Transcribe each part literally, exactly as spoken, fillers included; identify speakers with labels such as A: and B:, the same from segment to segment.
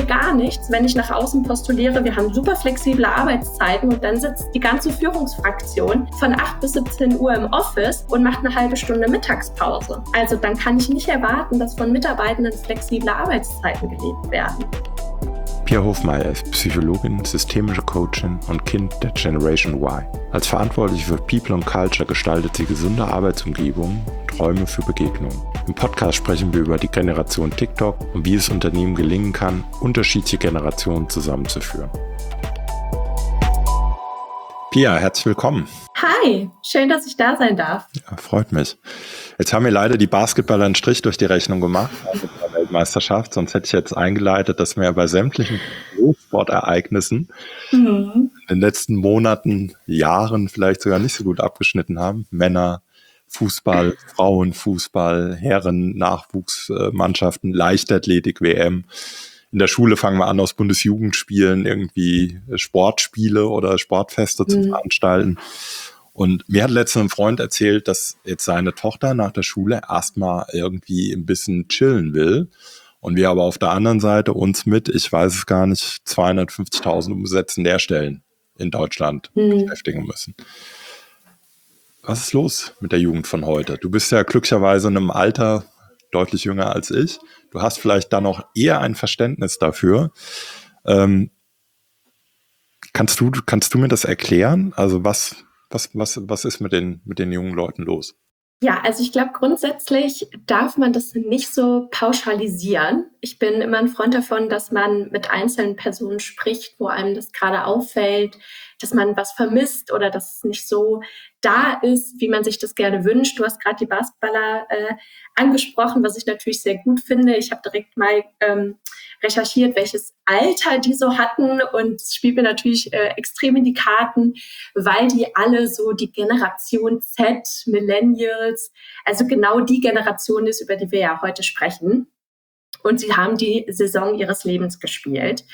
A: mir gar nichts, wenn ich nach außen postuliere, wir haben super flexible Arbeitszeiten und dann sitzt die ganze Führungsfraktion von acht bis siebzehn Uhr im Office und macht eine halbe Stunde Mittagspause. Also dann kann ich nicht erwarten, dass von Mitarbeitenden flexible Arbeitszeiten gelebt werden.
B: Pia Hofmeier ist Psychologin, systemische Coachin und Kind der Generation Y. Als Verantwortliche für People und Culture gestaltet sie gesunde Arbeitsumgebungen und Räume für Begegnungen. Im Podcast sprechen wir über die Generation TikTok und wie es Unternehmen gelingen kann, unterschiedliche Generationen zusammenzuführen. Pia, herzlich willkommen.
A: Hi, schön, dass ich da sein darf.
B: Ja, freut mich. Jetzt haben mir leider die Basketballer einen Strich durch die Rechnung gemacht mit der Weltmeisterschaft, sonst hätte ich jetzt eingeleitet, dass wir bei sämtlichen Sportereignissen mhm. in den letzten Monaten, Jahren vielleicht sogar nicht so gut abgeschnitten haben. Männer, Fußball, Frauenfußball, Herren, Nachwuchsmannschaften, Leichtathletik, W M. In der Schule fangen wir an, aus Bundesjugendspielen irgendwie Sportspiele oder Sportfeste mhm. zu veranstalten. Und mir hat letztens ein Freund erzählt, dass jetzt seine Tochter nach der Schule erstmal irgendwie ein bisschen chillen will. Und wir aber auf der anderen Seite uns mit, ich weiß es gar nicht, zweihundertfünfzigtausend umgesetzten Lehrstellen in Deutschland mhm. beschäftigen müssen. Was ist los mit der Jugend von heute? Du bist ja glücklicherweise in einem Alter deutlich jünger als ich. Du hast vielleicht dann noch eher ein Verständnis dafür. Ähm, kannst du, kannst du mir das erklären? Also was, was, was, was ist mit den, mit den jungen Leuten los?
A: Ja, also ich glaube, grundsätzlich darf man das nicht so pauschalisieren. Ich bin immer ein Freund davon, dass man mit einzelnen Personen spricht, wo einem das gerade auffällt, dass man was vermisst oder dass es nicht so da ist, wie man sich das gerne wünscht. Du hast gerade die Basketballer äh, angesprochen, was ich natürlich sehr gut finde. Ich habe direkt mal ähm, recherchiert, welches Alter die so hatten, und es spielt mir natürlich äh, extrem in die Karten, weil die alle so die Generation Z, Millennials, also genau die Generation ist, über die wir ja heute sprechen. Und sie haben die Saison ihres Lebens gespielt.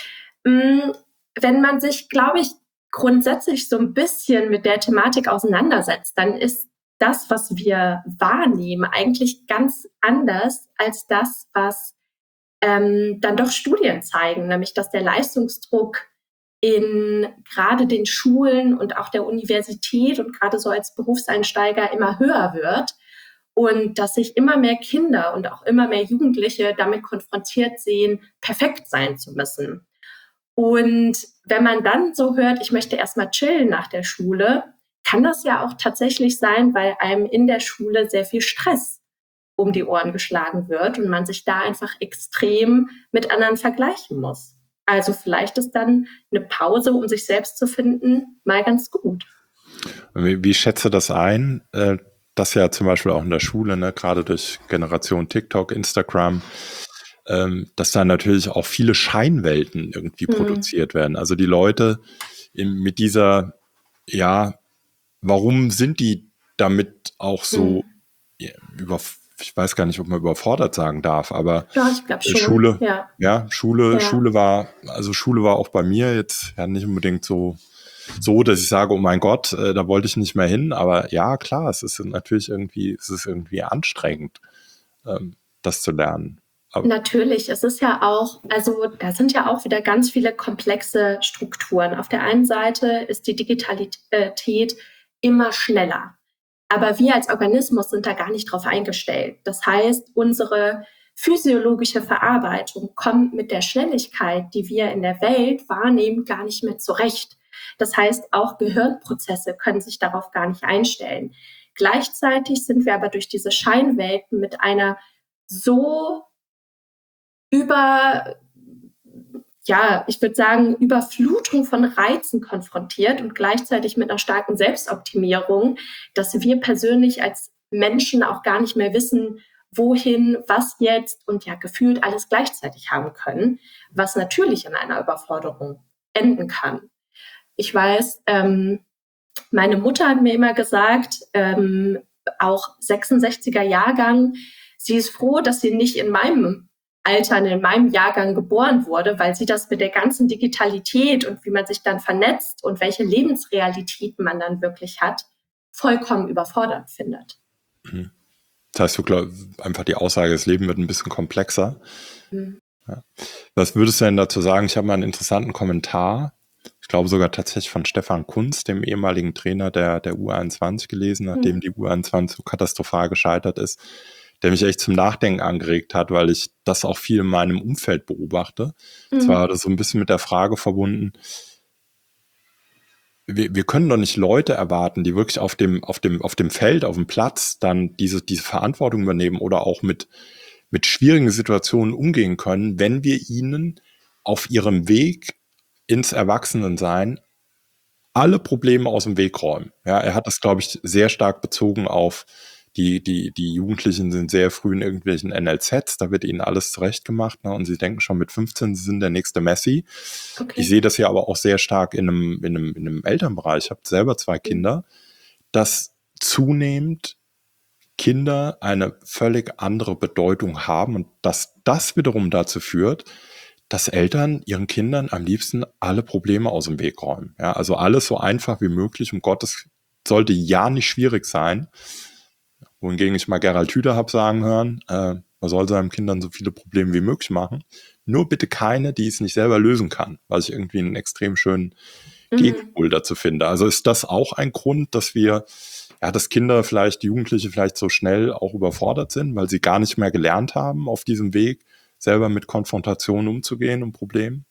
A: Wenn man sich, glaube ich, grundsätzlich so ein bisschen mit der Thematik auseinandersetzt, dann ist das, was wir wahrnehmen, eigentlich ganz anders als das, was ähm, dann doch Studien zeigen, nämlich dass der Leistungsdruck in gerade den Schulen und auch der Universität und gerade so als Berufseinsteiger immer höher wird und dass sich immer mehr Kinder und auch immer mehr Jugendliche damit konfrontiert sehen, perfekt sein zu müssen. Und wenn man dann so hört, ich möchte erstmal chillen nach der Schule, kann das ja auch tatsächlich sein, weil einem in der Schule sehr viel Stress um die Ohren geschlagen wird und man sich da einfach extrem mit anderen vergleichen muss. Also vielleicht ist dann eine Pause, um sich selbst zu finden, mal ganz gut.
B: Wie, wie schätze das ein? Äh, das ja zum Beispiel auch in der Schule, ne, gerade durch Generation TikTok, Instagram, ähm, dass da natürlich auch viele Scheinwelten irgendwie mhm. produziert werden. Also die Leute in, mit dieser, ja, warum sind die damit auch so mhm. ja, über, ich weiß gar nicht, ob man überfordert sagen darf, aber
A: ja, ich glaube schon.
B: Schule,
A: ja,
B: ja Schule,
A: ja.
B: Schule war, also Schule war auch bei mir jetzt ja nicht unbedingt so, so, dass ich sage, oh mein Gott, äh, da wollte ich nicht mehr hin, aber ja, klar, es ist natürlich irgendwie, es ist irgendwie anstrengend, ähm, das zu lernen.
A: Aber natürlich, es ist ja auch, also da sind ja auch wieder ganz viele komplexe Strukturen. Auf der einen Seite ist die Digitalität immer schneller, aber wir als Organismus sind da gar nicht drauf eingestellt. Das heißt, unsere physiologische Verarbeitung kommt mit der Schnelligkeit, die wir in der Welt wahrnehmen, gar nicht mehr zurecht. Das heißt, auch Gehirnprozesse können sich darauf gar nicht einstellen. Gleichzeitig sind wir aber durch diese Scheinwelten mit einer so über, ja, ich würde sagen, Überflutung von Reizen konfrontiert und gleichzeitig mit einer starken Selbstoptimierung, dass wir persönlich als Menschen auch gar nicht mehr wissen, wohin, was jetzt und ja gefühlt alles gleichzeitig haben können, was natürlich in einer Überforderung enden kann. Ich weiß, ähm, meine Mutter hat mir immer gesagt, ähm, auch sechsundsechziger Jahrgang, sie ist froh, dass sie nicht in meinem Alter, in meinem Jahrgang geboren wurde, weil sie das mit der ganzen Digitalität und wie man sich dann vernetzt und welche Lebensrealitäten man dann wirklich hat, vollkommen überfordert findet.
B: Das heißt, du glaubst einfach die Aussage, das Leben wird ein bisschen komplexer.
A: Mhm.
B: Ja. Was würdest du denn dazu sagen? Ich habe mal einen interessanten Kommentar, ich glaube sogar tatsächlich von Stefan Kunz, dem ehemaligen Trainer der, der U einundzwanzig, gelesen, nachdem mhm. die U einundzwanzig so katastrophal gescheitert ist, der mich echt zum Nachdenken angeregt hat, weil ich das auch viel in meinem Umfeld beobachte. Mhm. Zwar war das so ein bisschen mit der Frage verbunden, wir, wir können doch nicht Leute erwarten, die wirklich auf dem, auf dem, auf dem Feld, auf dem Platz dann diese, diese Verantwortung übernehmen oder auch mit, mit schwierigen Situationen umgehen können, wenn wir ihnen auf ihrem Weg ins Erwachsenensein alle Probleme aus dem Weg räumen. Ja, er hat das, glaube ich, sehr stark bezogen auf die, die, die Jugendlichen sind sehr früh in irgendwelchen N L Zs, da wird ihnen alles zurechtgemacht, ne, und sie denken schon mit fünfzehn, sie sind der nächste Messi. Okay. Ich sehe das ja aber auch sehr stark in einem, in einem, in einem Elternbereich. Ich habe selber zwei Kinder, dass zunehmend Kinder eine völlig andere Bedeutung haben und dass das wiederum dazu führt, dass Eltern ihren Kindern am liebsten alle Probleme aus dem Weg räumen. Ja, also alles so einfach wie möglich. Um Gottes sollte ja nicht schwierig sein. Wohingegen ich mal Gerald Hüther habe sagen hören, äh, man soll seinen Kindern so viele Probleme wie möglich machen. Nur bitte keine, die es nicht selber lösen kann, was ich irgendwie einen extrem schönen mhm. Gegenpol dazu finde. Also ist das auch ein Grund, dass wir, ja, dass Kinder vielleicht, Jugendliche vielleicht so schnell auch überfordert sind, weil sie gar nicht mehr gelernt haben, auf diesem Weg selber mit Konfrontationen umzugehen und Problemen?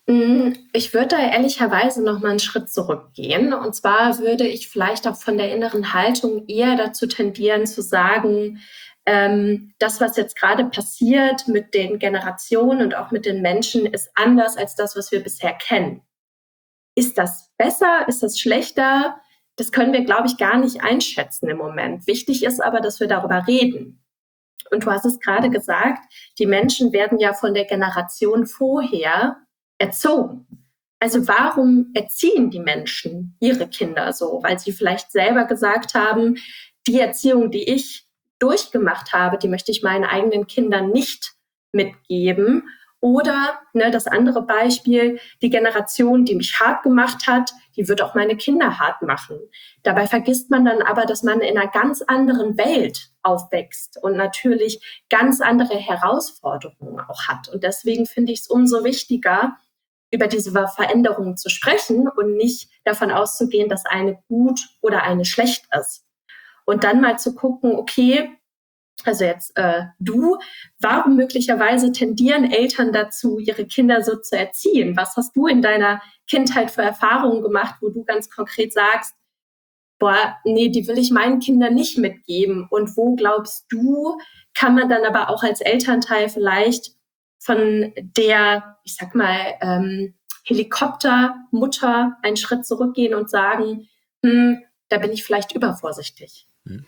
A: Ich würde da ehrlicherweise noch mal einen Schritt zurückgehen. Und zwar würde ich vielleicht auch von der inneren Haltung eher dazu tendieren, zu sagen, ähm, das, was jetzt gerade passiert mit den Generationen und auch mit den Menschen, ist anders als das, was wir bisher kennen. Ist das besser? Ist das schlechter? Das können wir, glaube ich, gar nicht einschätzen im Moment. Wichtig ist aber, dass wir darüber reden. Und du hast es gerade gesagt, die Menschen werden ja von der Generation vorher erzogen. Also warum erziehen die Menschen ihre Kinder so? Weil sie vielleicht selber gesagt haben, die Erziehung, die ich durchgemacht habe, die möchte ich meinen eigenen Kindern nicht mitgeben. Oder ne, das andere Beispiel, die Generation, die mich hart gemacht hat, die wird auch meine Kinder hart machen. Dabei vergisst man dann aber, dass man in einer ganz anderen Welt aufwächst und natürlich ganz andere Herausforderungen auch hat. Und deswegen finde ich es umso wichtiger, über diese Veränderungen zu sprechen und nicht davon auszugehen, dass eine gut oder eine schlecht ist. Und dann mal zu gucken, okay, also jetzt äh, du, warum möglicherweise tendieren Eltern dazu, ihre Kinder so zu erziehen? Was hast du in deiner Kindheit für Erfahrungen gemacht, wo du ganz konkret sagst, boah, nee, die will ich meinen Kindern nicht mitgeben? Und wo glaubst du, kann man dann aber auch als Elternteil vielleicht von der, ich sag mal, ähm, Helikoptermutter einen Schritt zurückgehen und sagen, hm, da bin ich vielleicht übervorsichtig.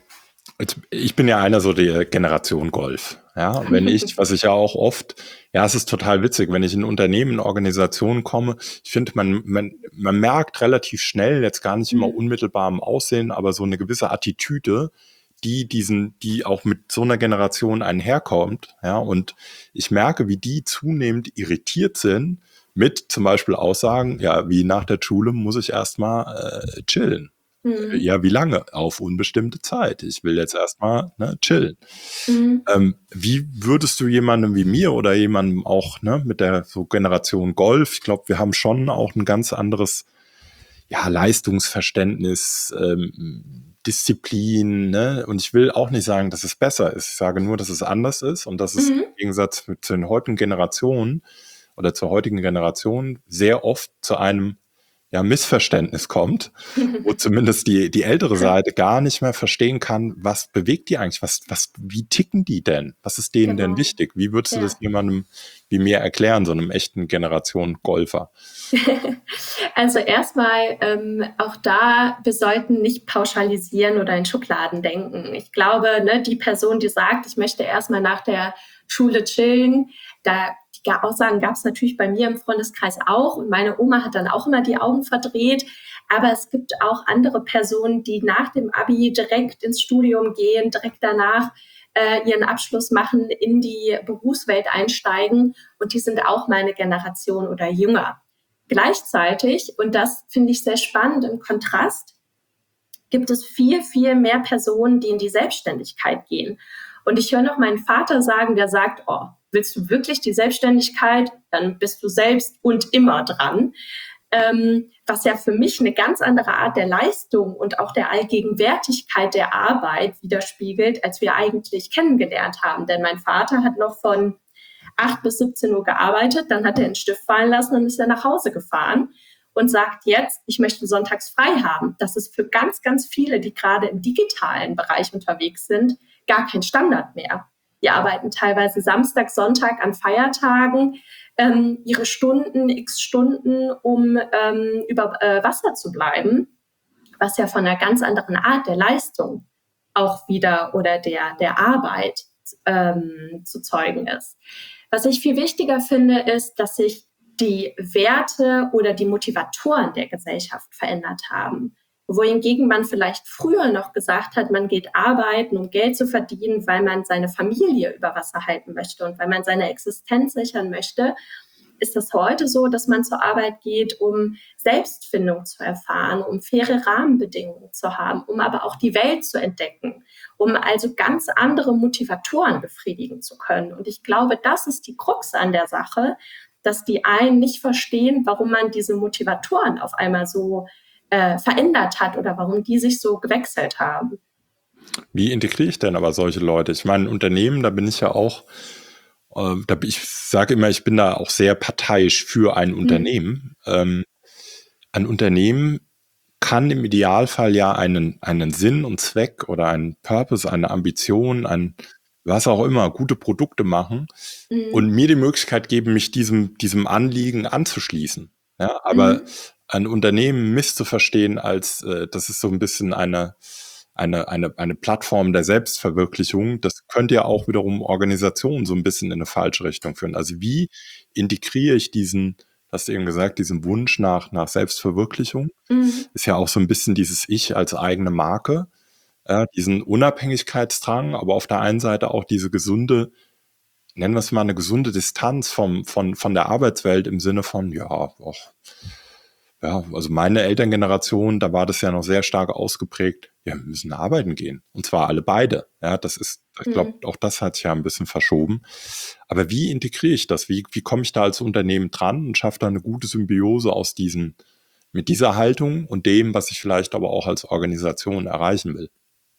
B: Ich bin ja einer so der Generation Golf. Ja, wenn ich, was ich ja auch oft, ja, es ist total witzig, wenn ich in Unternehmen, Organisationen komme, ich finde, man, man, man merkt relativ schnell, jetzt gar nicht immer unmittelbar im Aussehen, aber so eine gewisse Attitüde, die diesen, die auch mit so einer Generation einherkommt, ja, und ich merke, wie die zunehmend irritiert sind mit zum Beispiel Aussagen, ja, wie nach der Schule muss ich erstmal äh, chillen. Mhm. Ja, wie lange? Auf unbestimmte Zeit. Ich will jetzt erstmal ne, chillen. Mhm. Ähm, wie würdest du jemandem wie mir oder jemandem auch ne, mit der so Generation Golf, ich glaube, wir haben schon auch ein ganz anderes ja, Leistungsverständnis, ähm, Disziplin, ne? Und ich will auch nicht sagen, dass es besser ist. Ich sage nur, dass es anders ist und dass es mhm. im Gegensatz zu den heutigen Generationen oder zur heutigen Generation sehr oft zu einem ja, Missverständnis kommt, wo zumindest die, die ältere Seite gar nicht mehr verstehen kann, was bewegt die eigentlich, was, was, wie ticken die denn? Was ist denen genau. denn wichtig? Wie würdest du ja. das jemandem wie mir erklären, so einem echten Generation-Golfer?
A: Also erstmal ähm, auch da, wir sollten nicht pauschalisieren oder in Schubladen denken. Ich glaube, ne, die Person, die sagt, ich möchte erstmal nach der Schule chillen, da die Aussagen gab es natürlich bei mir im Freundeskreis auch und meine Oma hat dann auch immer die Augen verdreht. Aber es gibt auch andere Personen, die nach dem Abi direkt ins Studium gehen, direkt danach äh, ihren Abschluss machen, in die Berufswelt einsteigen und die sind auch meine Generation oder jünger. Gleichzeitig, und das finde ich sehr spannend im Kontrast, gibt es viel, viel mehr Personen, die in die Selbstständigkeit gehen. Und ich höre noch meinen Vater sagen, der sagt, oh, willst du wirklich die Selbstständigkeit, dann bist du selbst und immer dran. Ähm, was ja für mich eine ganz andere Art der Leistung und auch der Allgegenwärtigkeit der Arbeit widerspiegelt, als wir eigentlich kennengelernt haben. Denn mein Vater hat noch von acht bis siebzehn Uhr gearbeitet, dann hat er den Stift fallen lassen und ist dann nach Hause gefahren und sagt jetzt, ich möchte sonntags frei haben. Das ist für ganz, ganz viele, die gerade im digitalen Bereich unterwegs sind, gar kein Standard mehr. Die arbeiten teilweise Samstag, Sonntag an Feiertagen, ähm, ihre Stunden, x Stunden, um ähm, über äh, Wasser zu bleiben, was ja von einer ganz anderen Art der Leistung auch wieder oder der, der Arbeit ähm, zu zeugen ist. Was ich viel wichtiger finde, ist, dass sich die Werte oder die Motivatoren der Gesellschaft verändert haben. Wohingegen man vielleicht früher noch gesagt hat, man geht arbeiten, um Geld zu verdienen, weil man seine Familie über Wasser halten möchte und weil man seine Existenz sichern möchte, ist es heute so, dass man zur Arbeit geht, um Selbstfindung zu erfahren, um faire Rahmenbedingungen zu haben, um aber auch die Welt zu entdecken, um also ganz andere Motivatoren befriedigen zu können. Und ich glaube, das ist die Krux an der Sache, dass die einen nicht verstehen, warum man diese Motivatoren auf einmal so äh, verändert hat oder warum die sich so gewechselt haben.
B: Wie integriere ich denn aber solche Leute? Ich meine, Unternehmen, da bin ich ja auch, äh, da, ich sage immer, ich bin da auch sehr parteiisch für ein Unternehmen. Mhm. Ähm, ein Unternehmen kann im Idealfall ja einen, einen Sinn und Zweck oder einen Purpose, eine Ambition, ein was auch immer, gute Produkte machen mhm. und mir die Möglichkeit geben, mich diesem, diesem Anliegen anzuschließen. Ja, aber mhm. ein Unternehmen misszuverstehen als, äh, das ist so ein bisschen eine, eine, eine, eine Plattform der Selbstverwirklichung, das könnte ja auch wiederum Organisationen so ein bisschen in eine falsche Richtung führen. Also wie integriere ich diesen, hast du eben gesagt, diesen Wunsch nach, nach Selbstverwirklichung, mhm. ist ja auch so ein bisschen dieses Ich als eigene Marke, ja, diesen Unabhängigkeitsdrang, aber auf der einen Seite auch diese gesunde, nennen wir es mal eine gesunde Distanz vom, von, von der Arbeitswelt im Sinne von, ja, auch, ja, also meine Elterngeneration, da war das ja noch sehr stark ausgeprägt, ja, wir müssen arbeiten gehen. Und zwar alle beide. Ja, das ist, ich glaube, mhm. auch das hat sich ja ein bisschen verschoben. Aber wie integriere ich das? Wie, wie komme ich da als Unternehmen dran und schaffe da eine gute Symbiose aus diesen, mit dieser Haltung und dem, was ich vielleicht aber auch als Organisation erreichen will?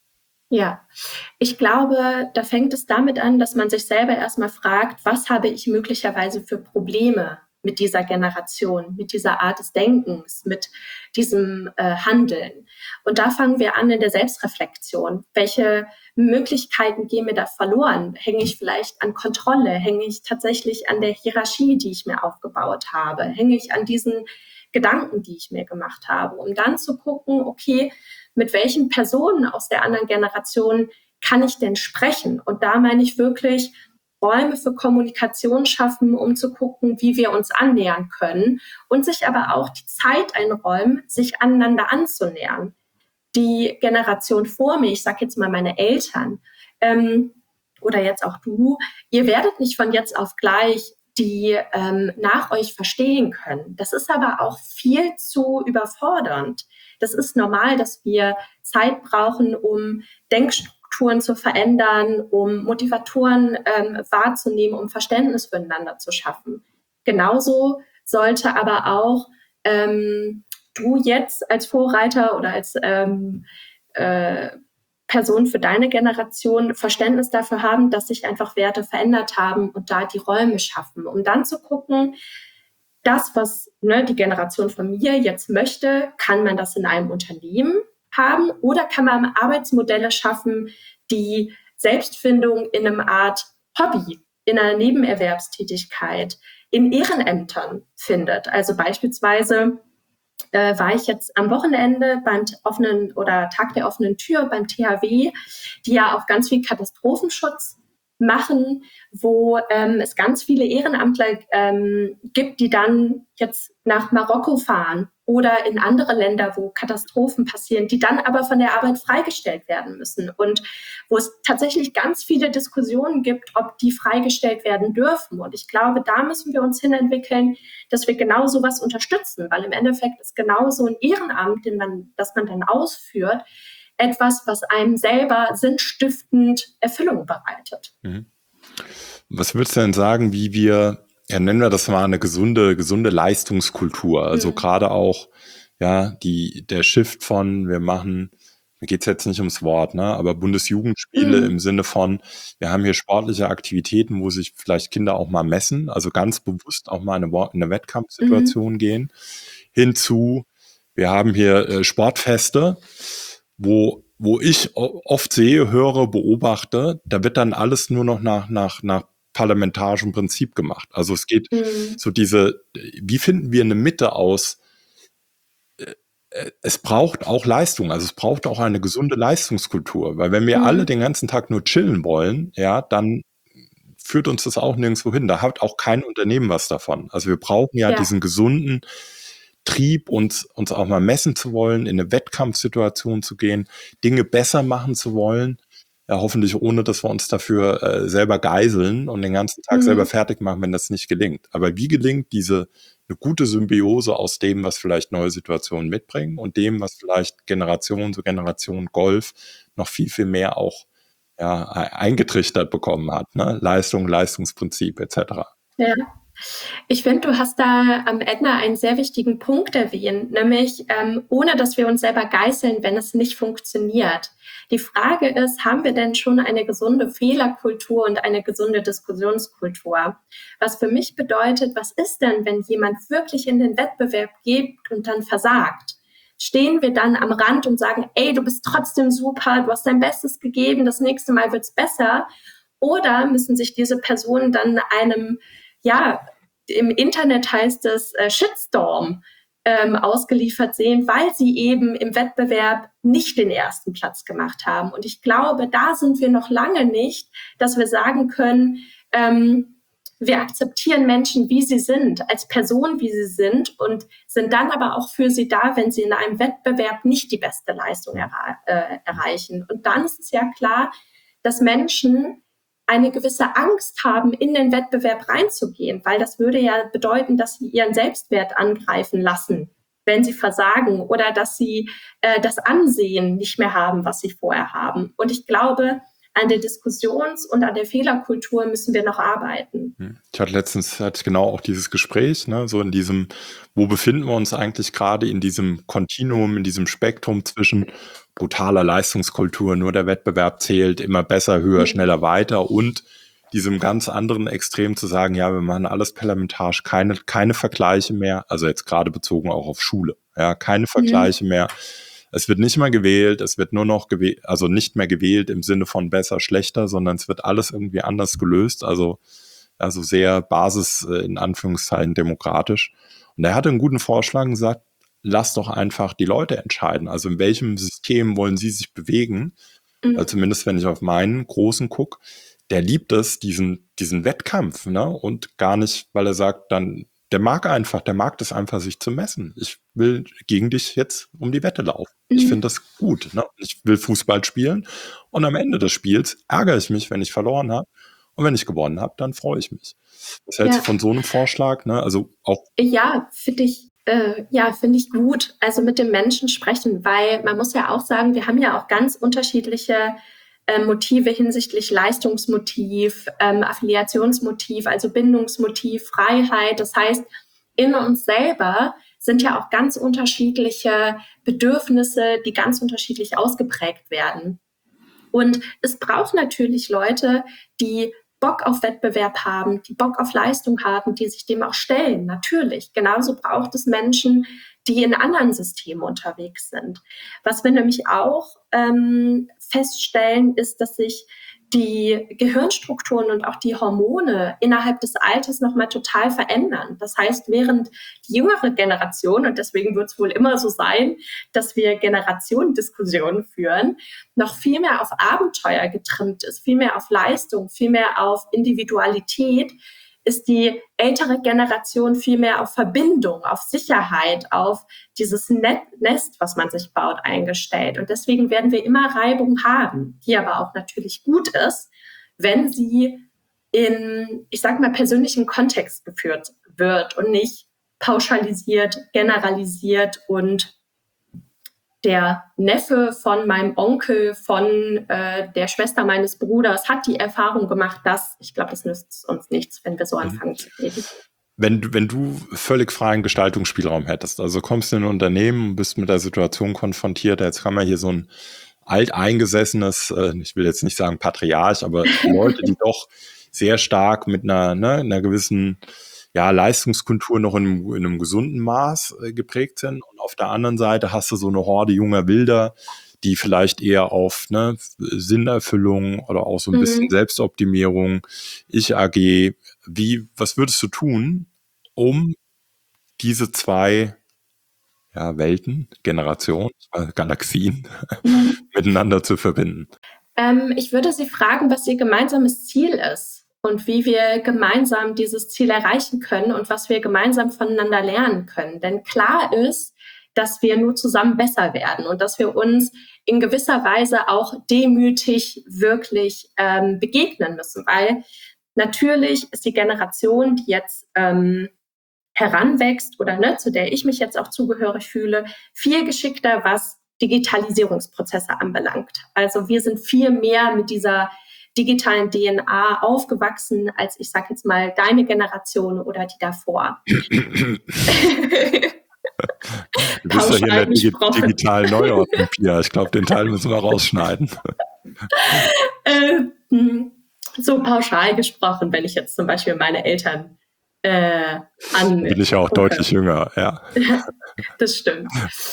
A: Ja, ich glaube, da fängt es damit an, dass man sich selber erstmal fragt, was habe ich möglicherweise für Probleme mit dieser Generation, mit dieser Art des Denkens, mit diesem äh, Handeln. Und da fangen wir an in der Selbstreflexion. Welche Möglichkeiten gehen mir da verloren? Hänge ich vielleicht an Kontrolle? Hänge ich tatsächlich an der Hierarchie, die ich mir aufgebaut habe? Hänge ich an diesen Gedanken, die ich mir gemacht habe? Um dann zu gucken, okay, mit welchen Personen aus der anderen Generation kann ich denn sprechen? Und da meine ich wirklich Räume für Kommunikation schaffen, um zu gucken, wie wir uns annähern können und sich aber auch die Zeit einräumen, sich aneinander anzunähern. Die Generation vor mir, ich sage jetzt mal meine Eltern ähm, oder jetzt auch du, ihr werdet nicht von jetzt auf gleich die ähm, nach euch verstehen können. Das ist aber auch viel zu überfordernd. Das ist normal, dass wir Zeit brauchen, um Denkstrukturen zu verändern, um Motivatoren ähm, wahrzunehmen, um Verständnis füreinander zu schaffen. Genauso sollte aber auch ähm, du jetzt als Vorreiter oder als ähm, äh, Person für deine Generation Verständnis dafür haben, dass sich einfach Werte verändert haben und da die Räume schaffen, um dann zu gucken, das, was ne, die Generation von mir jetzt möchte, kann man das in einem Unternehmen haben oder kann man Arbeitsmodelle schaffen, die Selbstfindung in einer Art Hobby, in einer Nebenerwerbstätigkeit, in Ehrenämtern findet. Also beispielsweise äh, war ich jetzt am Wochenende beim offenen oder Tag der offenen Tür beim T H W, die ja auch ganz viel Katastrophenschutz machen, wo ähm, es ganz viele Ehrenamtler ähm, gibt, die dann jetzt nach Marokko fahren oder in andere Länder, wo Katastrophen passieren, die dann aber von der Arbeit freigestellt werden müssen und wo es tatsächlich ganz viele Diskussionen gibt, ob die freigestellt werden dürfen. Und ich glaube, da müssen wir uns hinentwickeln, dass wir genau sowas unterstützen, weil im Endeffekt ist genau so ein Ehrenamt, den man, das man dann ausführt, etwas, was einem selber sinnstiftend Erfüllung bereitet.
B: Mhm. was würdest du denn sagen, wie wir, ja, nennen wir das mal eine gesunde, gesunde Leistungskultur, also
A: Mhm.
B: gerade auch, ja, die, der Shift von, wir machen, mir geht's jetzt nicht ums Wort, ne, aber Bundesjugendspiele
A: Mhm.
B: im Sinne von, wir haben hier sportliche Aktivitäten, wo sich vielleicht Kinder auch mal messen, also ganz bewusst auch mal in eine, Wo- in eine
A: Mhm.
B: Wettkampfsituation gehen, hinzu, wir haben hier äh, Sportfeste, wo, wo ich o- oft sehe, höre, beobachte, da wird dann alles nur noch nach, nach, nach parlamentarischem Prinzip gemacht. Also es geht
A: Mhm.
B: so diese, wie finden wir eine Mitte aus, äh, es braucht auch Leistung, also es braucht auch eine gesunde Leistungskultur, weil wenn wir alle
A: Mhm.
B: den ganzen Tag nur chillen wollen, ja, dann führt uns das auch nirgendwo hin. Da hat auch kein Unternehmen was davon. Also wir brauchen ja
A: Ja.
B: diesen gesunden Trieb, uns, uns auch mal messen zu wollen, in eine Wettkampfsituation zu gehen, Dinge besser machen zu wollen. Ja, hoffentlich ohne, dass wir uns dafür äh, selber geiseln und den ganzen Tag selber
A: Mhm.
B: fertig machen, wenn das nicht gelingt. Aber wie gelingt diese eine gute Symbiose aus dem, was vielleicht neue Situationen mitbringen und dem, was vielleicht Generation zu Generation Golf noch viel, viel mehr auch ja, e- eingetrichtert bekommen hat. Ne? Leistung, Leistungsprinzip et cetera.
A: Ja. Ich finde, du hast da am Ende einen sehr wichtigen Punkt erwähnt, nämlich ähm, ohne dass wir uns selber geißeln, wenn es nicht funktioniert. Die Frage ist, haben wir denn schon eine gesunde Fehlerkultur und eine gesunde Diskussionskultur? Was für mich bedeutet, was ist denn, wenn jemand wirklich in den Wettbewerb geht und dann versagt? Stehen wir dann am Rand und sagen, ey, du bist trotzdem super, du hast dein Bestes gegeben, das nächste Mal wird's besser? Oder müssen sich diese Personen dann einem, ja, im Internet heißt es äh, Shitstorm, ähm, ausgeliefert sehen, weil sie eben im Wettbewerb nicht den ersten Platz gemacht haben. Und ich glaube, da sind wir noch lange nicht, dass wir sagen können, ähm, wir akzeptieren Menschen, wie sie sind, als Person, wie sie sind und sind dann aber auch für sie da, wenn sie in einem Wettbewerb nicht die beste Leistung erra- äh, erreichen. Und dann ist es ja klar, dass Menschen eine gewisse Angst haben, in den Wettbewerb reinzugehen, weil das würde ja bedeuten, dass sie ihren Selbstwert angreifen lassen, wenn sie versagen oder dass sie äh, das Ansehen nicht mehr haben, was sie vorher haben. Und ich glaube, an der Diskussions- und an der Fehlerkultur müssen wir noch arbeiten.
B: Ich hatte letztens hatte ich genau auch dieses Gespräch, ne, so in diesem, wo befinden wir uns eigentlich gerade in diesem Kontinuum, in diesem Spektrum zwischen brutaler Leistungskultur, nur der Wettbewerb zählt, immer besser, höher, schneller, weiter und diesem ganz anderen Extrem zu sagen, ja, wir machen alles parlamentarisch, keine, keine Vergleiche mehr, also jetzt gerade bezogen auch auf Schule, ja, keine
A: Mhm.
B: Vergleiche mehr. Es wird nicht mehr gewählt, es wird nur noch gewählt, also nicht mehr gewählt im Sinne von besser, schlechter, sondern es wird alles irgendwie anders gelöst, also also sehr Basis, äh, in Anführungszeichen, demokratisch. Und er hatte einen guten Vorschlag und gesagt, lass doch einfach die Leute entscheiden. Also in welchem System wollen sie sich bewegen? Also
A: Mhm.
B: zumindest wenn ich auf meinen Großen gucke, der liebt es, diesen, diesen Wettkampf, ne? Und gar nicht, weil er sagt, dann, der mag einfach, der mag das einfach, sich zu messen. Ich will gegen dich jetzt um die Wette laufen. Ich finde
A: Mhm.
B: das gut, ne? Ich will Fußball spielen und am Ende des Spiels ärgere ich mich, wenn ich verloren habe. Und wenn ich gewonnen habe, dann freue ich mich. Was hältst du
A: Ja.
B: von so einem Vorschlag? Ne? Also auch,
A: Ja, finde ich, äh, ja, finde ich gut. Also mit dem Menschen sprechen, weil man muss ja auch sagen, wir haben ja auch ganz unterschiedliche äh, Motive hinsichtlich Leistungsmotiv, ähm, Affiliationsmotiv, also Bindungsmotiv, Freiheit. Das heißt, in uns selber sind ja auch ganz unterschiedliche Bedürfnisse, die ganz unterschiedlich ausgeprägt werden. Und es braucht natürlich Leute, die Bock auf Wettbewerb haben, die Bock auf Leistung haben, die sich dem auch stellen, natürlich. Genauso braucht es Menschen, die in anderen Systemen unterwegs sind. Was wir nämlich auch ähm, feststellen, ist, dass sich die Gehirnstrukturen und auch die Hormone innerhalb des Alters nochmal total verändern. Das heißt, während die jüngere Generation, und deswegen wird es wohl immer so sein, dass wir Generationendiskussionen führen, noch viel mehr auf Abenteuer getrimmt ist, viel mehr auf Leistung, viel mehr auf Individualität, ist die ältere Generation viel mehr auf Verbindung, auf Sicherheit, auf dieses Nest, was man sich baut, eingestellt. Und deswegen werden wir immer Reibung haben, die aber auch natürlich gut ist, wenn sie in, ich sag mal, persönlichen Kontext geführt wird und nicht pauschalisiert, generalisiert und der Neffe von meinem Onkel, von äh, der Schwester meines Bruders hat die Erfahrung gemacht, dass, ich glaube, das nützt uns nichts, wenn wir so anfangen zu reden.
B: Wenn du, wenn du völlig freien Gestaltungsspielraum hättest, also kommst in ein Unternehmen und bist mit der Situation konfrontiert, jetzt haben wir hier so ein alteingesessenes, äh, ich will jetzt nicht sagen Patriarch, aber Leute, die doch sehr stark mit einer, ne, einer gewissen ja, Leistungskultur noch in, in einem gesunden Maß äh, geprägt sind. Und auf der anderen Seite hast du so eine Horde junger Wilder, die vielleicht eher auf ne, Sinnerfüllung oder auch so ein mhm. bisschen Selbstoptimierung, Ich-A G, wie, was würdest du tun, um diese zwei ja, Welten, Generationen, Galaxien mhm. miteinander zu verbinden?
A: Ähm, ich würde Sie fragen, was Ihr gemeinsames Ziel ist und wie wir gemeinsam dieses Ziel erreichen können und was wir gemeinsam voneinander lernen können. Denn klar ist, dass wir nur zusammen besser werden und dass wir uns in gewisser Weise auch demütig wirklich ähm, begegnen müssen, weil natürlich ist die Generation, die jetzt ähm, heranwächst oder ne, zu der ich mich jetzt auch zugehörig fühle, viel geschickter, was Digitalisierungsprozesse anbelangt. Also wir sind viel mehr mit dieser digitalen D N A aufgewachsen, als ich sage jetzt mal deine Generation oder die davor.
B: Du bist ja hier in der Digi- digitalen Neuordnung, Pia. Ich glaube, den Teil müssen wir rausschneiden.
A: ähm, so pauschal gesprochen, wenn ich jetzt zum Beispiel meine Eltern äh, an...
B: Bin ich ja auch deutlich jünger, ja.
A: Das stimmt.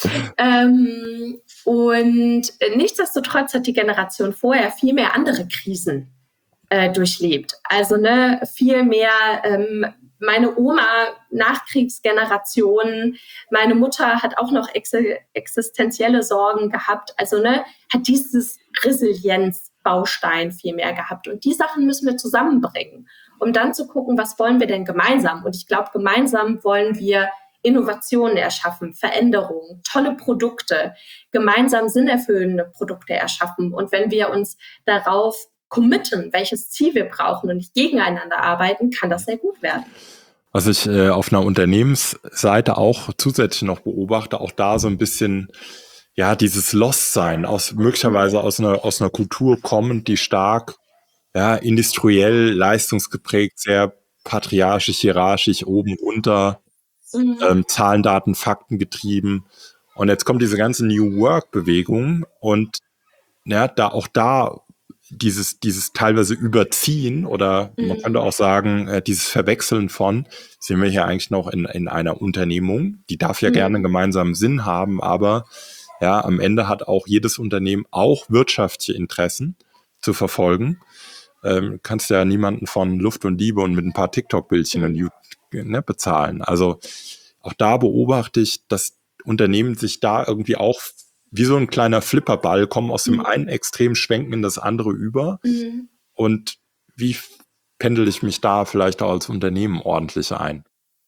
A: ähm, und nichtsdestotrotz hat die Generation vorher viel mehr andere Krisen äh, durchlebt. Also ne, viel mehr ähm, meine Oma, Nachkriegsgeneration, meine Mutter hat auch noch ex- existenzielle Sorgen gehabt. Also ne, hat dieses Resilienzbaustein viel mehr gehabt. Und die Sachen müssen wir zusammenbringen, um dann zu gucken, was wollen wir denn gemeinsam? Und ich glaube, gemeinsam wollen wir Innovationen erschaffen, Veränderungen, tolle Produkte, gemeinsam sinnerfüllende Produkte erschaffen. Und wenn wir uns darauf committen, welches Ziel wir brauchen und nicht gegeneinander arbeiten, kann das sehr gut werden.
B: Was ich äh, auf einer Unternehmensseite auch zusätzlich noch beobachte, auch da so ein bisschen ja dieses Lost-Sein, aus, möglicherweise aus einer, aus einer Kultur kommend, die stark ja, industriell, leistungsgeprägt, sehr patriarchisch, hierarchisch, oben, unter, Mhm. Ähm, Zahlen, Daten, Fakten getrieben. Und jetzt kommt diese ganze New Work-Bewegung und ja, da auch da dieses, dieses teilweise Überziehen oder mhm. man könnte auch sagen, äh, dieses Verwechseln von, sehen wir hier eigentlich noch in, in einer Unternehmung, die darf ja mhm. gerne einen gemeinsamen Sinn haben, aber ja, am Ende hat auch jedes Unternehmen auch wirtschaftliche Interessen zu verfolgen. Ähm, kannst ja niemanden von Luft und Liebe und mit ein paar TikTok-Bildchen und YouTube Ne, bezahlen. Also auch da beobachte ich, dass Unternehmen sich da irgendwie auch wie so ein kleiner Flipperball kommen aus dem mhm. einen Extrem, schwenken in das andere über. Mhm. Und wie pendel ich mich da vielleicht auch als Unternehmen ordentlich ein?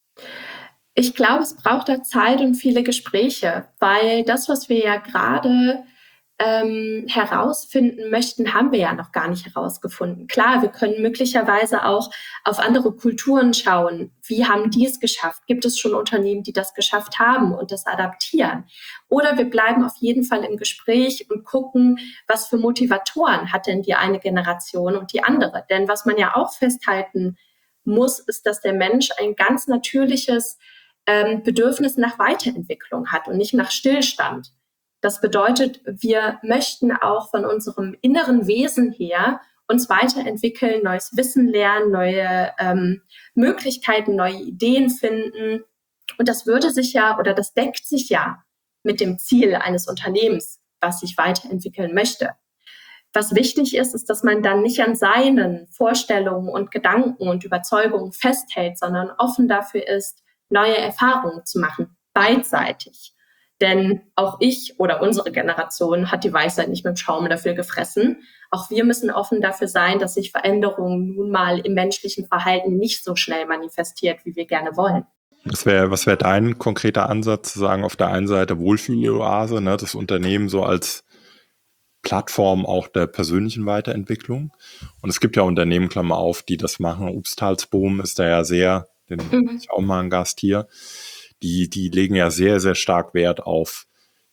A: Ich glaube, es braucht da Zeit und viele Gespräche, weil das, was wir ja gerade Ähm, herausfinden möchten, haben wir ja noch gar nicht herausgefunden. Klar, wir können möglicherweise auch auf andere Kulturen schauen. Wie haben die es geschafft? Gibt es schon Unternehmen, die das geschafft haben und das adaptieren? Oder wir bleiben auf jeden Fall im Gespräch und gucken, was für Motivatoren hat denn die eine Generation und die andere? Denn was man ja auch festhalten muss, ist, dass der Mensch ein ganz natürliches ähm, Bedürfnis nach Weiterentwicklung hat und nicht nach Stillstand. Das bedeutet, wir möchten auch von unserem inneren Wesen her uns weiterentwickeln, neues Wissen lernen, neue ähm, Möglichkeiten, neue Ideen finden. Und das würde sich ja oder das deckt sich ja mit dem Ziel eines Unternehmens, was sich weiterentwickeln möchte. Was wichtig ist, ist, dass man dann nicht an seinen Vorstellungen und Gedanken und Überzeugungen festhält, sondern offen dafür ist, neue Erfahrungen zu machen, beidseitig. Denn auch ich oder unsere Generation hat die Weisheit nicht mit dem Schaum dafür gefressen. Auch wir müssen offen dafür sein, dass sich Veränderungen nun mal im menschlichen Verhalten nicht so schnell manifestiert, wie wir gerne wollen.
B: Was wäre was wär dein konkreter Ansatz, zu sagen, auf der einen Seite Wohlfühloase, ne, das Unternehmen so als Plattform auch der persönlichen Weiterentwicklung? Und es gibt ja Unternehmen, Klammer auf, die das machen. Upstalsboom ist da ja sehr, den mhm. ist auch mal ein Gast hier. Die, die legen ja sehr, sehr stark Wert auf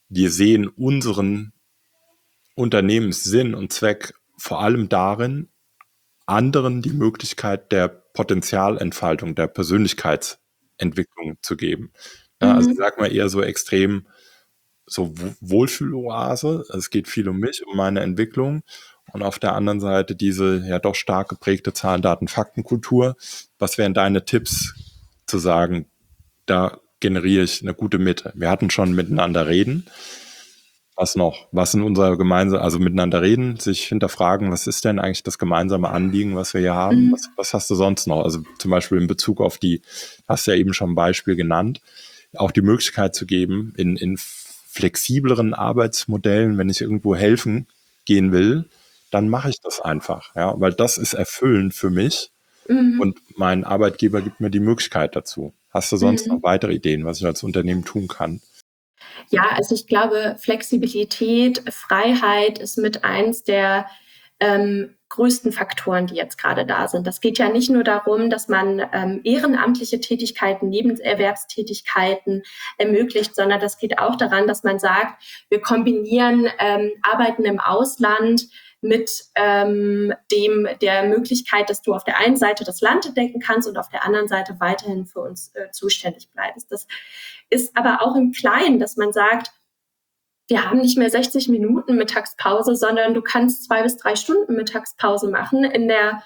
B: wir sehen unseren Unternehmenssinn und Zweck vor allem darin, anderen die Möglichkeit der Potenzialentfaltung, der Persönlichkeitsentwicklung zu geben. Ja, also ich
A: Mhm.
B: sag mal eher so extrem so Wohlfühloase. Es geht viel um mich, um meine Entwicklung. Und auf der anderen Seite diese ja doch stark geprägte Zahlen, Daten, Faktenkultur. Was wären deine Tipps zu sagen, da generiere ich eine gute Mitte? Wir hatten schon miteinander reden. Was noch? Was sind unser gemeinsam, also miteinander reden, sich hinterfragen, was ist denn eigentlich das gemeinsame Anliegen, was wir hier haben?
A: Mhm.
B: Was, was hast du sonst noch? Also zum Beispiel in Bezug auf die, hast du ja eben schon ein Beispiel genannt, auch die Möglichkeit zu geben, in, in flexibleren Arbeitsmodellen, wenn ich irgendwo helfen gehen will, dann mache ich das einfach, ja, weil das ist erfüllend für mich
A: Mhm.
B: und mein Arbeitgeber gibt mir die Möglichkeit dazu. Hast du sonst noch
A: Mhm.
B: weitere Ideen, was ich als Unternehmen tun kann?
A: Ja, also ich glaube, Flexibilität, Freiheit ist mit eins der ähm, größten Faktoren, die jetzt gerade da sind. Das geht ja nicht nur darum, dass man ähm, ehrenamtliche Tätigkeiten, Nebenerwerbstätigkeiten ermöglicht, sondern das geht auch daran, dass man sagt, wir kombinieren ähm, Arbeiten im Ausland mit ähm, dem der Möglichkeit, dass du auf der einen Seite das Land entdecken kannst und auf der anderen Seite weiterhin für uns äh, zuständig bleibst. Das ist aber auch im Kleinen, dass man sagt, wir haben nicht mehr sechzig Minuten Mittagspause, sondern du kannst zwei bis drei Stunden Mittagspause machen, in der,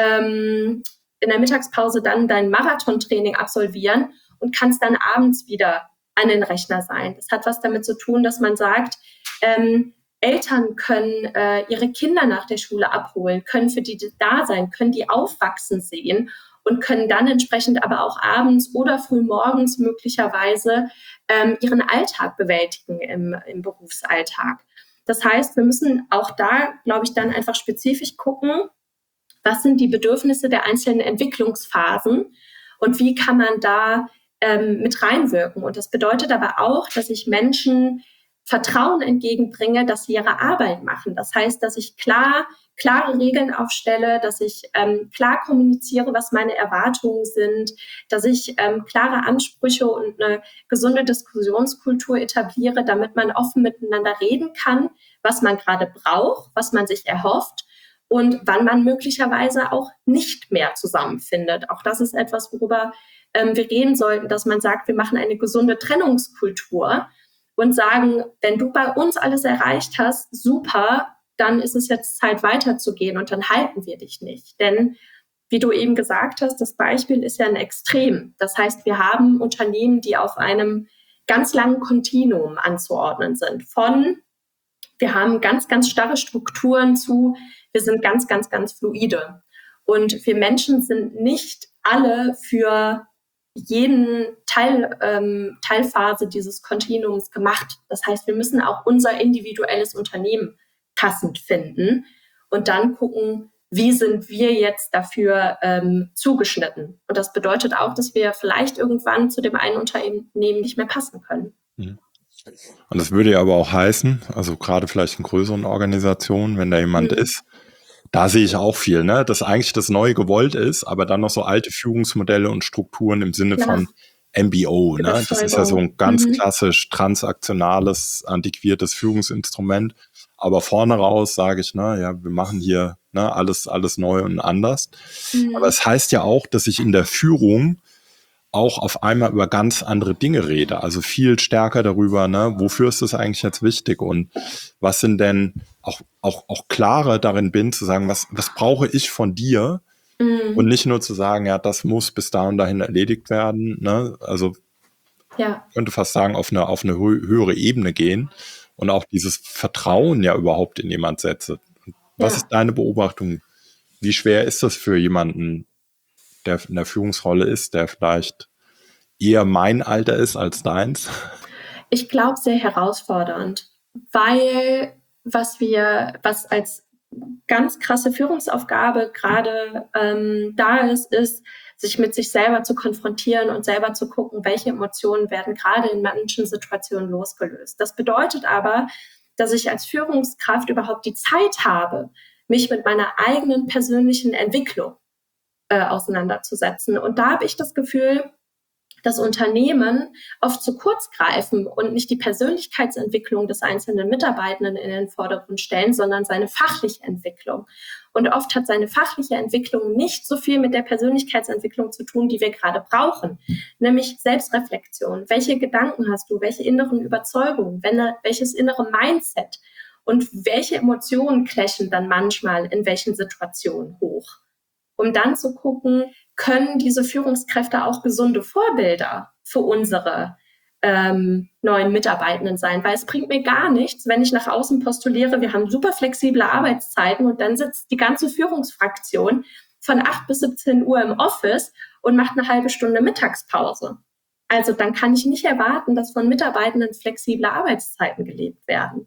A: ähm, in der Mittagspause dann dein Marathontraining absolvieren und kannst dann abends wieder an den Rechner sein. Das hat was damit zu tun, dass man sagt, ähm, Eltern können äh, ihre Kinder nach der Schule abholen, können für die da sein, können die aufwachsen sehen und können dann entsprechend aber auch abends oder frühmorgens möglicherweise ähm, ihren Alltag bewältigen im, im Berufsalltag. Das heißt, wir müssen auch da, glaube ich, dann einfach spezifisch gucken, was sind die Bedürfnisse der einzelnen Entwicklungsphasen und wie kann man da ähm, mit reinwirken. Und das bedeutet aber auch, dass ich Menschen Vertrauen entgegenbringe, dass sie ihre Arbeit machen. Das heißt, dass ich klar, klare Regeln aufstelle, dass ich ähm, klar kommuniziere, was meine Erwartungen sind, dass ich ähm, klare Ansprüche und eine gesunde Diskussionskultur etabliere, damit man offen miteinander reden kann, was man gerade braucht, was man sich erhofft und wann man möglicherweise auch nicht mehr zusammenfindet. Auch das ist etwas, worüber ähm, wir reden sollten, dass man sagt, wir machen eine gesunde Trennungskultur und sagen, wenn du bei uns alles erreicht hast, super, dann ist es jetzt Zeit weiterzugehen und dann halten wir dich nicht. Denn wie du eben gesagt hast, das Beispiel ist ja ein Extrem. Das heißt, wir haben Unternehmen, die auf einem ganz langen Kontinuum anzuordnen sind. Von, wir haben ganz, ganz starre Strukturen zu, wir sind ganz, ganz, ganz fluide. Und wir Menschen sind nicht alle für jeden Teil, ähm, Teilphase dieses Kontinuums gemacht. Das heißt, wir müssen auch unser individuelles Unternehmen passend finden und dann gucken, wie sind wir jetzt dafür ähm, zugeschnitten. Und das bedeutet auch, dass wir vielleicht irgendwann zu dem einen Unternehmen nicht mehr passen können.
B: Und das würde ja aber auch heißen, also gerade vielleicht in größeren Organisationen, wenn da jemand mhm. ist, da sehe ich auch viel, ne, dass eigentlich das Neue gewollt ist, aber dann noch so alte Führungsmodelle und Strukturen im Sinne Klar. von M B O, ne, das ist ja so ein ganz mhm. klassisch transaktionales, antiquiertes Führungsinstrument, aber vorne raus sage ich, ne, ja, wir machen hier ne, alles, alles neu und anders, mhm. aber es heißt ja auch, dass ich in der Führung auch auf einmal über ganz andere Dinge rede, also viel stärker darüber, ne, wofür ist das eigentlich jetzt wichtig und was sind denn auch, auch, auch klarer darin bin, zu sagen, was, was brauche ich von dir mhm. und nicht nur zu sagen, ja, das muss bis da und dahin erledigt werden, ne, also ja. ich könnte fast sagen, auf eine, auf eine höhere Ebene gehen und auch dieses Vertrauen ja überhaupt in jemand setze. Was ja. ist deine Beobachtung? Wie schwer ist das für jemanden, der in der Führungsrolle ist, der vielleicht eher mein Alter ist als deins?
A: Ich glaube, sehr herausfordernd, weil was wir, was als ganz krasse Führungsaufgabe gerade ähm, da ist, ist, sich mit sich selber zu konfrontieren und selber zu gucken, welche Emotionen werden gerade in manchen Situationen losgelöst. Das bedeutet aber, dass ich als Führungskraft überhaupt die Zeit habe, mich mit meiner eigenen persönlichen Entwicklung äh, auseinanderzusetzen. Und da habe ich das Gefühl, dass Unternehmen oft zu kurz greifen und nicht die Persönlichkeitsentwicklung des einzelnen Mitarbeitenden in den Vordergrund stellen, sondern seine fachliche Entwicklung. Und oft hat seine fachliche Entwicklung nicht so viel mit der Persönlichkeitsentwicklung zu tun, die wir gerade brauchen, nämlich Selbstreflexion. Welche Gedanken hast du? Welche inneren Überzeugungen? Welches innere Mindset? Und welche Emotionen clashen dann manchmal in welchen Situationen hoch? Um dann zu gucken, können diese Führungskräfte auch gesunde Vorbilder für unsere ähm, neuen Mitarbeitenden sein? Weil es bringt mir gar nichts, wenn ich nach außen postuliere, wir haben super flexible Arbeitszeiten und dann sitzt die ganze Führungsfraktion von acht bis siebzehn Uhr im Office und macht eine halbe Stunde Mittagspause. Also dann kann ich nicht erwarten, dass von Mitarbeitenden flexible Arbeitszeiten gelebt werden.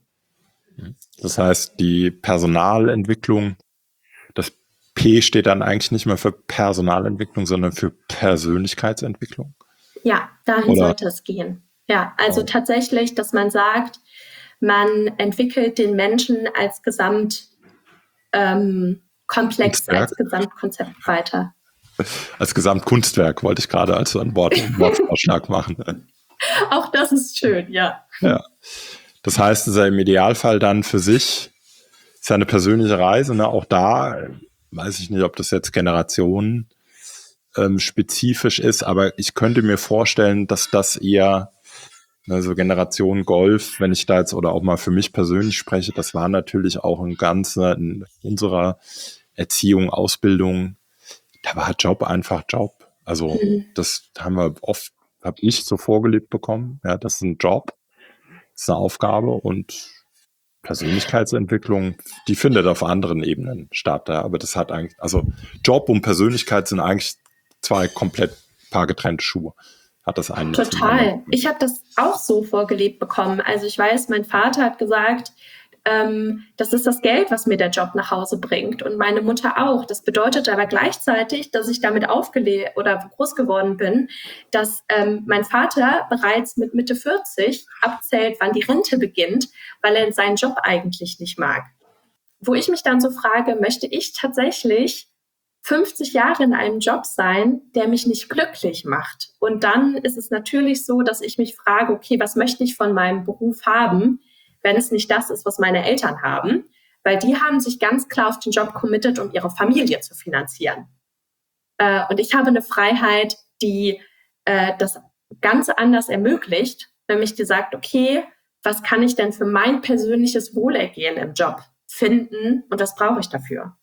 B: Das heißt, die Personalentwicklung, das P steht dann eigentlich nicht mehr für Personalentwicklung, sondern für Persönlichkeitsentwicklung?
A: Ja, dahin Oder? sollte es gehen. Ja, also oh. tatsächlich, dass man sagt, man entwickelt den Menschen als Gesamtkomplex, ähm, als Gesamtkonzept weiter.
B: Als Gesamtkunstwerk wollte ich gerade als ein Wort, Wortvorschlag machen.
A: Auch das ist schön, ja.
B: Ja. Das heißt, es ist ja im Idealfall dann für sich, ist ja eine persönliche Reise, ne? Auch da weiß ich nicht, ob das jetzt Generationen ähm, spezifisch ist, aber ich könnte mir vorstellen, dass das eher, ne, so Generation Golf, wenn ich da jetzt oder auch mal für mich persönlich spreche, das war natürlich auch ein ganzer in unserer Erziehung, Ausbildung, da war Job einfach Job. Also mhm. das haben wir oft, habe ich so vorgelebt bekommen, ja, das ist ein Job, das ist eine Aufgabe und Persönlichkeitsentwicklung, die findet auf anderen Ebenen statt. Ja. Aber das hat eigentlich, also Job und Persönlichkeit sind eigentlich zwei komplett paar getrennte Schuhe. Hat das einen
A: Total. Ich habe das auch so vorgelebt bekommen. Also ich weiß, mein Vater hat gesagt, ähm, das ist das Geld, was mir der Job nach Hause bringt. Und meine Mutter auch. Das bedeutet aber gleichzeitig, dass ich damit aufgelebt oder groß geworden bin, dass ähm, mein Vater bereits mit Mitte vierzig abzählt, wann die Rente beginnt, weil er seinen Job eigentlich nicht mag. Wo ich mich dann so frage, möchte ich tatsächlich fünfzig Jahre in einem Job sein, der mich nicht glücklich macht? Und dann ist es natürlich so, dass ich mich frage, okay, was möchte ich von meinem Beruf haben, wenn es nicht das ist, was meine Eltern haben? Weil die haben sich ganz klar auf den Job committed, um ihre Familie zu finanzieren. Äh, und ich habe eine Freiheit, die äh, das ganz anders ermöglicht, nämlich die sagt, okay, was kann ich denn für mein persönliches Wohlergehen im Job finden und was brauche ich dafür?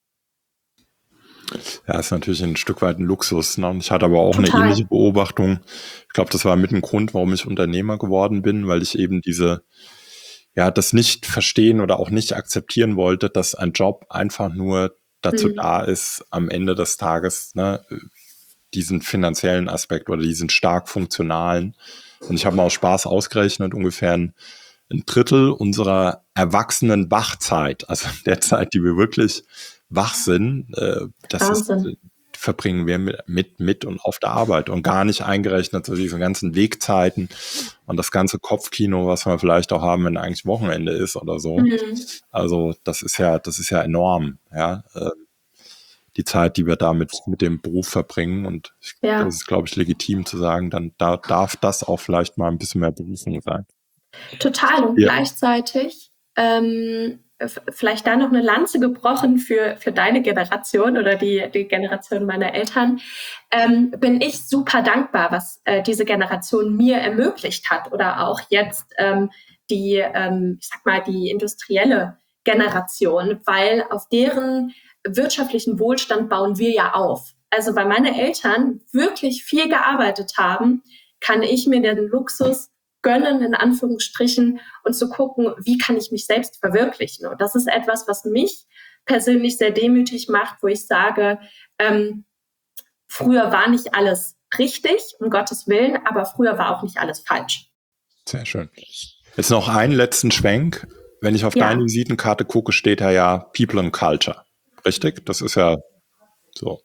B: Ja, ist natürlich ein Stück weit ein Luxus. Ne? Ich hatte aber auch Total. eine ähnliche Beobachtung. Ich glaube, das war mit ein Grund, warum ich Unternehmer geworden bin, weil ich eben diese, ja, das nicht verstehen oder auch nicht akzeptieren wollte, dass ein Job einfach nur dazu mhm. da ist, am Ende des Tages, ne, diesen finanziellen Aspekt oder diesen stark funktionalen. Und ich habe mal aus Spaß ausgerechnet, ungefähr ein, ein Drittel unserer erwachsenen Wachzeit, also der Zeit, die wir wirklich wach sind, äh, das ist, äh, verbringen wir mit, mit, mit und auf der Arbeit und gar nicht eingerechnet, so diese ganzen Wegzeiten und das ganze Kopfkino, was wir vielleicht auch haben, wenn eigentlich Wochenende ist oder so. Mhm. Also das ist ja, das ist ja enorm, ja, äh, die Zeit, die wir da mit, mit dem Beruf verbringen und ich, ja. das ist, glaube ich, legitim zu sagen, dann da, darf das auch vielleicht mal ein bisschen mehr Berufung sein.
A: Total und ja. gleichzeitig ähm, vielleicht da noch eine Lanze gebrochen für, für deine Generation oder die, die Generation meiner Eltern, ähm, bin ich super dankbar, was äh, diese Generation mir ermöglicht hat oder auch jetzt ähm, die, ähm, ich sag mal, die industrielle Generation, weil auf deren wirtschaftlichen Wohlstand bauen wir ja auf. Also weil meine Eltern wirklich viel gearbeitet haben, kann ich mir den Luxus gönnen, in Anführungsstrichen, und zu gucken, wie kann ich mich selbst verwirklichen. Und das ist etwas, was mich persönlich sehr demütig macht, wo ich sage, ähm, früher war nicht alles richtig, um Gottes Willen, aber früher war auch nicht alles falsch.
B: Sehr schön. Jetzt noch einen letzten Schwenk. Wenn ich auf ja. deine Visitenkarte gucke, steht da ja People and Culture. Richtig? Das ist ja so.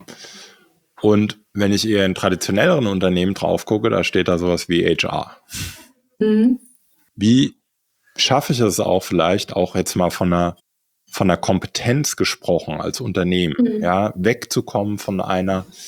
B: Und wenn ich eher in traditionelleren Unternehmen drauf gucke, da steht da sowas wie H R. Mhm. Wie schaffe ich es auch vielleicht auch jetzt mal von einer, von einer Kompetenz gesprochen als Unternehmen, mhm. ja, wegzukommen von einer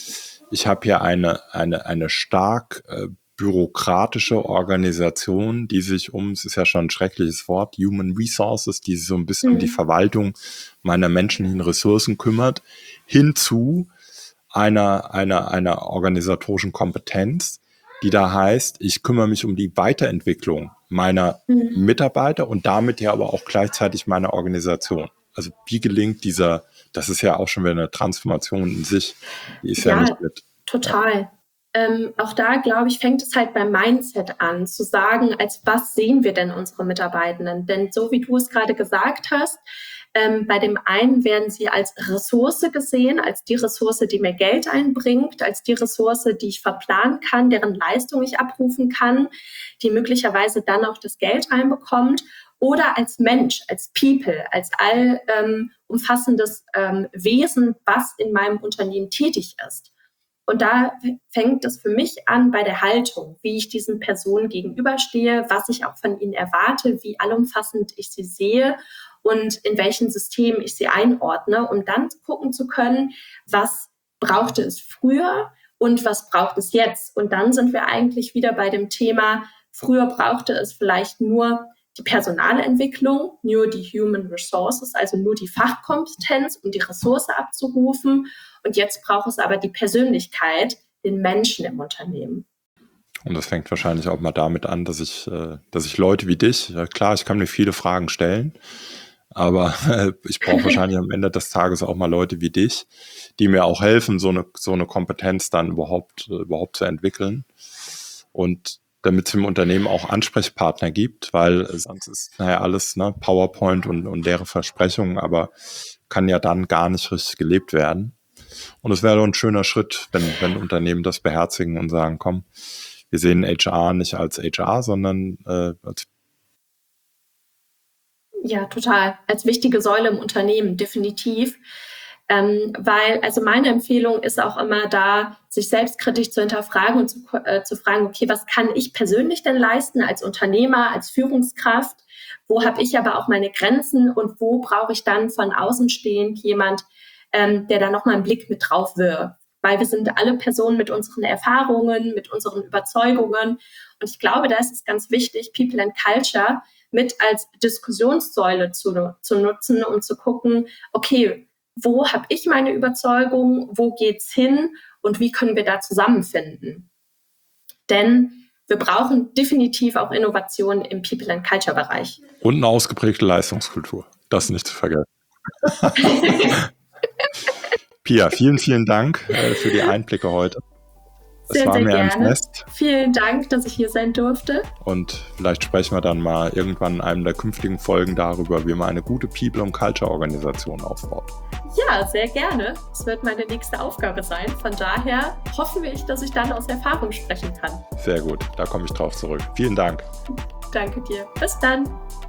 B: ich habe hier eine, eine, eine stark äh, bürokratische Organisation, die sich um, es ist ja schon ein schreckliches Wort, Human Resources, die sich so ein bisschen mhm. um die Verwaltung meiner menschlichen Ressourcen kümmert, hinzu einer, einer, einer organisatorischen Kompetenz, die da heißt, ich kümmere mich um die Weiterentwicklung meiner mhm. Mitarbeiter und damit ja aber auch gleichzeitig meiner Organisation. Also wie gelingt dieser, das ist ja auch schon wieder eine Transformation in sich, die ist ja, ja nicht mit.
A: Total. Ja. Ähm, auch da, glaube ich, fängt es halt beim Mindset an, zu sagen, als was sehen wir denn unsere Mitarbeitenden? Denn so wie du es gerade gesagt hast, ähm, bei dem einen werden sie als Ressource gesehen, als die Ressource, die mir Geld einbringt, als die Ressource, die ich verplanen kann, deren Leistung ich abrufen kann, die möglicherweise dann auch das Geld reinbekommt, oder als Mensch, als People, als all ähm, umfassendes ähm, Wesen, was in meinem Unternehmen tätig ist. Und da fängt es für mich an bei der Haltung, wie ich diesen Personen gegenüberstehe, was ich auch von ihnen erwarte, wie allumfassend ich sie sehe und in welchen Systemen ich sie einordne, um dann gucken zu können, was brauchte es früher und was braucht es jetzt. Und dann sind wir eigentlich wieder bei dem Thema, früher brauchte es vielleicht nur die Personalentwicklung, nur die Human Resources, also nur die Fachkompetenz, um die Ressource abzurufen. Und jetzt braucht es aber die Persönlichkeit, den Menschen im Unternehmen.
B: Und das fängt wahrscheinlich auch mal damit an, dass ich, dass ich Leute wie dich, ja klar, ich kann mir viele Fragen stellen, aber ich brauche wahrscheinlich am Ende des Tages auch mal Leute wie dich, die mir auch helfen, so eine, so eine Kompetenz dann überhaupt, überhaupt zu entwickeln. Und damit es im Unternehmen auch Ansprechpartner gibt, weil sonst ist naja alles ne, PowerPoint und, und leere Versprechungen, aber kann ja dann gar nicht richtig gelebt werden. Und es wäre doch ein schöner Schritt, wenn, wenn Unternehmen das beherzigen und sagen, komm, wir sehen H R nicht als H R, sondern äh, als
A: Ja, total. Als wichtige Säule im Unternehmen, definitiv. Ähm, weil, also meine Empfehlung ist auch immer da, sich selbstkritisch zu hinterfragen und zu, äh, zu fragen, okay, was kann ich persönlich denn leisten als Unternehmer, als Führungskraft? Wo habe ich aber auch meine Grenzen und wo brauche ich dann von außen stehend jemand, ähm, der da nochmal einen Blick mit drauf wirft? Weil wir sind alle Personen mit unseren Erfahrungen, mit unseren Überzeugungen. Und ich glaube, da ist es ganz wichtig, People and Culture mit als Diskussionssäule zu, zu nutzen, um zu gucken, okay, wo habe ich meine Überzeugung, wo geht's hin und wie können wir da zusammenfinden? Denn wir brauchen definitiv auch Innovationen im People and Culture Bereich.
B: Und eine ausgeprägte Leistungskultur, das nicht zu vergessen. Pia, vielen, vielen Dank äh, für die Einblicke heute.
A: Sehr,
B: es war
A: sehr
B: mir
A: gerne.
B: ein Fest.
A: Vielen Dank, dass ich hier sein durfte.
B: Und vielleicht sprechen wir dann mal irgendwann in einem der künftigen Folgen darüber, wie man eine gute People- und Culture-Organisation aufbaut.
A: Ja, sehr gerne. Das wird meine nächste Aufgabe sein. Von daher hoffe ich, dass ich dann aus Erfahrung sprechen kann.
B: Sehr gut, da komme ich drauf zurück. Vielen Dank.
A: Danke dir. Bis dann.